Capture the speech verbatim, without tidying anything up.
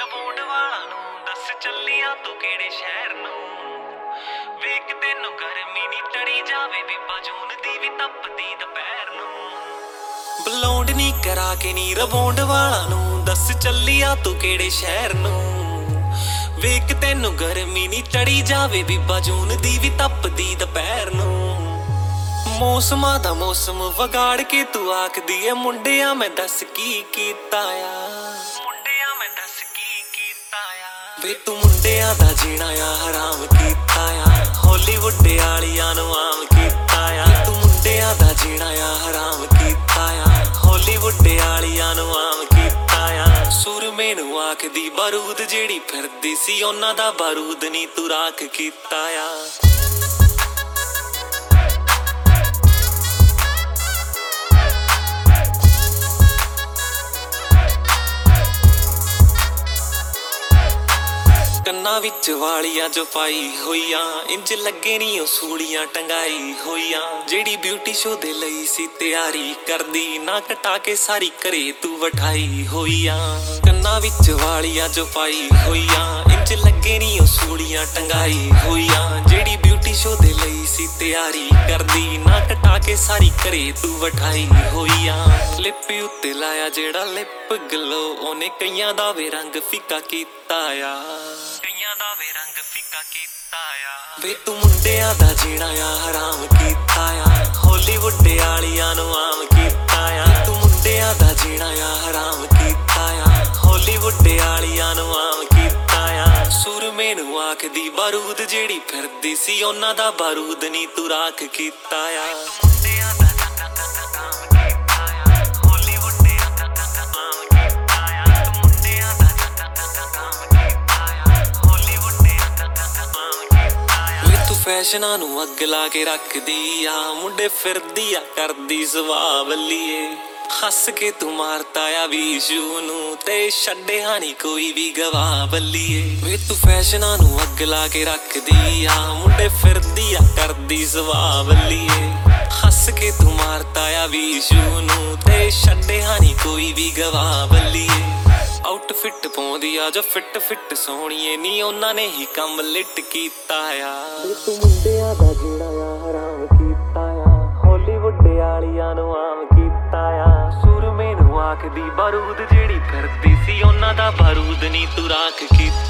ਰਵਾਉਣ ਵਾਲਾ ਨੂੰ ਦੱਸ ਚੱਲਿਆ ਤੂੰ ਕਿਹੜੇ ਸ਼ਹਿਰ ਨੂੰ। ਵੇਖ ਤੈਨੂੰ ਗਰਮੀ ਨੀ ਟੜੀ ਜਾਵੇ ਬੀਬਾ ਜੂਨ ਦੀ ਵੀ ਤਪਦੀ ਦੁਪਹਿਰ ਨੂੰ। ਬਲੌਂਡ ਨੀ ਕਰਾ ਕੇ ਨੀ ਰਵਾਉਣ ਵਾਲਾ ਨੂੰ ਦੱਸ ਚੱਲਿਆ ਤੂੰ ਕਿਹੜੇ ਸ਼ਹਿਰ ਨੂੰ। ਵੇਖ ਤੈਨੂੰ ਗਰਮੀ ਨੀ ਟੜੀ ਜਾਵੇ ਬੀਬਾ ਜੂਨ ਦੀ ਵੀ ਤਪਦੀ ਦੁਪਹਿਰ ਨੂੰ। ਮੌਸਮਾਂ ਦਾ ਮੌਸਮ ਵਿਗਾੜ ਕੇ ਤੂੰ ਆਖਦੀ ਏ ਮੁੰਡਿਆਂ ਮੈਂ ਦੱਸ ਕੀ ਕੀਤਾ ਆ। ਮੁੰਡਿਆਂ ਮੈਂ ਦੱਸ ਕੀ ਕੀਤਾ ਆ। ਵੇ ਤੂੰ ਮੁੰਡਿਆਂ ਦਾ ਜੀਣਾ ਆ ਹਰਾਮ ਕੀਤਾ ਆ। ਹਾਲੀਵੁੱਡ ਵਾਲਿਆਂ ਨੂੰ ਆਮ ਕੀਤਾ ਆ। ਤੂੰ ਮੁੰਡਿਆਂ ਦਾ ਜੀਣਾ ਆ ਹਰਾਮ ਕੀਤਾ ਆ। ਹਾਲੀਵੁੱਡ ਵਾਲਿਆਂ ਨੂੰ ਆਮ ਕੀਤਾ ਆ। ਸੁਰਮੇ ਨੂੰ ਆਖਦੀ ਬਾਰੂਦ ਜਿਹੜੀ ਫਿਰਦੀ ਸੀ ਉਹਨਾਂ ਦਾ ਬਾਰੂਦ ਨੀ ਤੂੰ ਰਾਖ ਕੀਤਾ ਆ। ਕੰਨਾਂ ਵਿੱਚ ਵਾਲੀਆਂ ਜੋ ਪਾਈ ਹੋਈਆਂ ਇੰਜ ਲੱਗੇ ਨੀ ਉਹ ਸੂਲੀਆਂ ਟੰਗਾਈ ਹੋਈਆਂ। ਜਿਹੜੀ ਬਿਊਟੀ ਸ਼ੋ ਦੇ ਲਈ ਸੀ ਤਿਆਰੀ ਕਰਦੀ ਨਾ ਕਟਾ ਕੇ ਸਾਰੀ ਘਰੇ ਤੂੰ ਵਠਾਈ ਹੋਈਆਂ। ਕੰਨਾਂ ਵਿੱਚ ਵਾਲੀਆਂ ਜੋ ਪਾਈ ਹੋਈਆਂ ਇੰਜ ਲੱਗੇ ਨੀ ਉਹ ਸੂਲੀਆਂ ਟੰਗਾਈ ਹੋਈਆਂ। ਜਿਹੜੀ ਬਿਊਟੀ ਸ਼ੋ ਦੇ ਲਈ ਸੀ ਤਿਆਰੀ ਕਰਦੀ ਨਾ ਕਟਾ ਕੇ ਸਾਰੀ ਘਰੇ ਤੂੰ ਵਠਾਈ ਹੋਈਆਂ। ਲਿਪ ਉੱਤੇ ਲਾਇਆ ਜਿਹੜਾ ਲਿਪ ਗਲੋ ਉਹਨੇ ਕਈਆਂ ਦਾ ਵੀ ਰੰਗ ਫਿੱਕਾ ਕੀਤਾ ਆ। ਕਈਆਂ ਦਾ ਵੀ ਰੰਗ ਫਿੱਕਾ ਕੀਤਾ ਆ। ਵੇ ਤੂੰ ਮੁੰਡਿਆਂ ਦਾ ਜੀਣਾ ਆ ਹਰਾਮ ਕੀਤਾ ਆ। ਹਾਲੀਵੁੱਡ ਵਾਲਿਆਂ ਨੂੰ ਆਮ ਕੀਤਾ ਆ। ਤੂੰ ਮੁੰਡਿਆਂ ਦਾ ਜੀਣਾ ਆ ਹਰਾਮ ਕੀਤਾ ਆ। ਹਾਲੀਵੁੱਡ ਵਾਲਿਆਂ ਨੂੰ ਆਮ ਕੀਤਾ ਆ। ਸੁਰਮੇ ਨੂੰ ਆਖਦੀ ਬਾਰੂਦ ਜਿਹੜੀ ਫਿਰਦੀ ਸੀ ਉਹਨਾਂ ਦਾ ਬਾਰੂਦ ਨੀ ਤੂੰ ਰਾਖ ਕੀਤਾ ਆ। ਮੁੰਡਿਆਂ ਦਾ ਫੈਸ਼ਨਾਂ ਨੂੰ ਅੱਗ ਲਾ ਕੇ ਰੱਖਦੀ ਆ। ਮੁੰਡੇ ਫਿਰਦੀ ਆ ਕਰਦੀ ਸੁਭਾਅ ਵੱਲੀਏ। ਹੱਸ ਕੇ ਤੂੰ ਮਾਰਤਾ ਆ ਵੀਸ਼ੂ ਨੂੰ ਤੇ ਛੱਡਿਆ ਨੀ ਕੋਈ ਵੀ ਗਵਾਹ ਵੱਲੀਏ। ਵੇ ਤੂੰ ਫੈਸ਼ਨਾਂ ਨੂੰ ਅੱਗ ਲਾ ਕੇ ਰੱਖਦੀ ਆ। ਮੁੰਡੇ ਫਿਰਦੀ ਆ ਕਰਦੀ ਸੁਭਾਅ ਵੱਲੀਏ। ਹੱਸ ਕੇ ਤੂੰ ਮਾਰਤਾ ਆ ਵੀਸ਼ੂ ਨੂੰ ਤੇ ਛੱਡਿਆ ਨੀ ਕੋਈ ਵੀ ਗਵਾਹ ਵੱਲੀਏ। ਆਊਟਫਿੱਟ ਪਾਉਂਦੀ ਆ ਜੋ ਫਿੱਟ ਫਿੱਟ ਸੋਹਣੀਏ ਨੀ ਉਹਨਾਂ ਨੇ ਹੀ ਕੰਮ ਲਿਟ ਕੀਤਾ ਆ। ਤੂੰ ਮੁੰਡਿਆਂ ਦਾ ਜੀਣਾ ਆ ਹਰਾਮ ਕੀਤਾ ਆ। ਹਾਲੀਵੁੱਡ ਵਾਲਿਆਂ ਨੂੰ ਆਮ ਕੀਤਾ ਆ। ਸੁਰਮੇ ਨੂੰ ਆਖਦੀ ਬਾਰੂਦ ਜਿਹੜੀ ਫਿਰਦੀ ਸੀ ਉਹਨਾਂ ਦਾ ਬਾਰੂਦ ਨੀ ਤੂੰ ਰਾਖ ਕੀਤਾ।